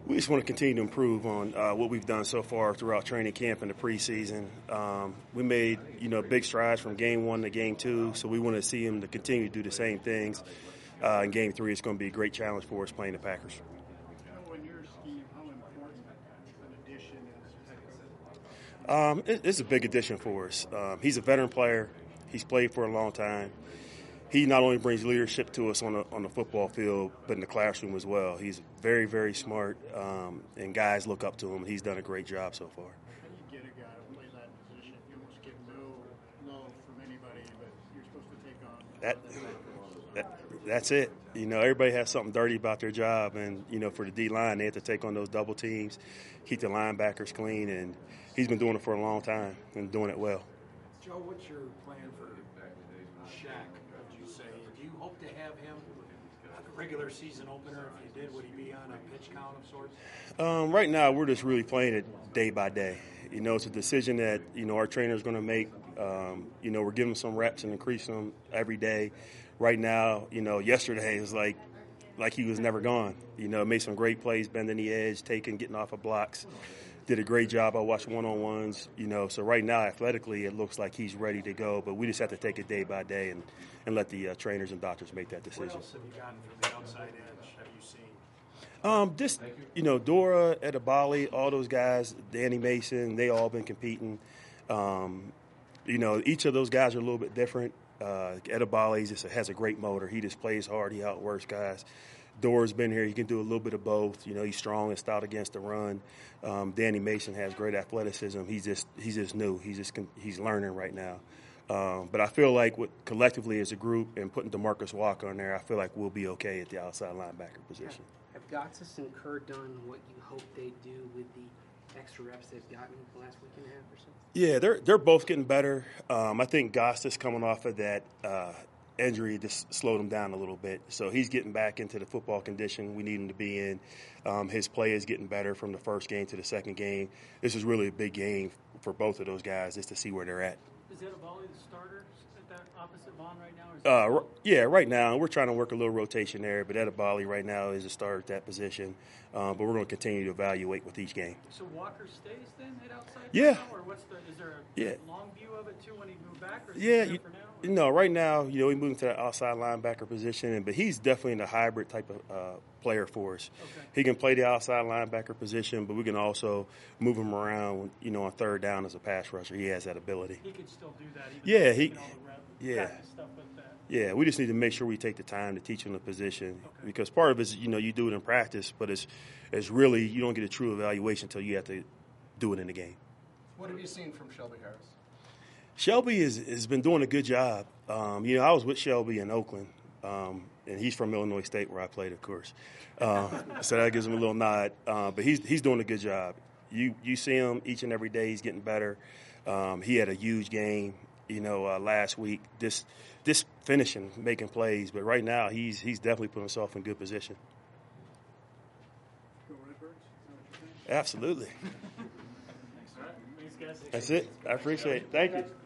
We just want to continue to improve on what we've done so far throughout training camp and the preseason. We made, big strides from game 1 to game 2, so we want to see him to continue to do the same things. In game 3, it's going to be a great challenge for us playing the Packers. In your scheme, how important an addition is Pettigrew? It's a big addition for us. He's a veteran player. He's played for a long time. He not only brings leadership to us on the football field, but in the classroom as well. He's very, very smart, and guys look up to him. He's done a great job so far. How do you get a guy to play that position? You almost get no love from anybody, but you're supposed to take on That's it. Everybody has something dirty about their job, and for the D-line, they have to take on those double teams, keep the linebackers clean, and he's been doing it for a long time and doing it well. Joe, what's your plan for Shaq? Would you say? Do you hope to have him a regular season opener? If you did, would he be on a pitch count of sorts? Right now, we're just really playing it day by day. It's a decision that our trainer is going to make. We're giving him some reps and increasing them every day. Right now, yesterday is like he was never gone. Made some great plays, bending the edge, getting off of blocks. Did a great job. I watched one-on-ones. So right now, athletically, it looks like he's ready to go. But we just have to take it day by day and let the trainers and doctors make that decision. What else have you gotten from the outside edge? Have you seen? Dora, Edebali, all those guys, Danny Mason, they all been competing. Each of those guys are a little bit different. Edebali just has a great motor. He just plays hard. He outworks guys. Dora's been here. He can do a little bit of both. He's strong and stout against the run. Danny Mason has great athleticism. He's just new. He's learning right now. But I feel like collectively as a group and putting DeMarcus Walker on there, I feel like we'll be okay at the outside linebacker position. Have Gotsis and Kerr done what you hope they do with the extra reps they've gotten the last week and a half or so? Yeah, they're both getting better. I think Gotsis coming off of that injury just slowed him down a little bit. So he's getting back into the football condition we need him to be in. His play is getting better from the first game to the second game. This is really a big game for both of those guys just to see where they're at. Is Edebali the starter at that opposite Vaughn right now? Yeah, right now. We're trying to work a little rotation there, but Edebali right now is a starter at that position. But we're going to continue to evaluate with each game. So Walker stays then at outside? Yeah. Now, or is there a long view of it too when he moved back? Or is Yeah. for now? No, right now, we moved to the outside linebacker position, but he's definitely a hybrid type of player for us. Okay. He can play the outside linebacker position, but we can also move him around, on third down as a pass rusher. He has that ability. He can still do that. Yeah, taking all the rep, practice stuff with that. Yeah, we just need to make sure we take the time to teach him the position because part of it is, you do it in practice, but it's really you don't get a true evaluation until you have to do it in the game. What have you seen from Shelby Harris? Shelby has been doing a good job. I was with Shelby in Oakland, and he's from Illinois State where I played, of course. So that gives him a little nod. But he's doing a good job. You see him each and every day. He's getting better. He had a huge game, last week. This finishing, making plays. But right now, he's definitely putting himself in good position. Go Redbirds? Absolutely. Thanks, guys. That's it. I appreciate it. Thank you.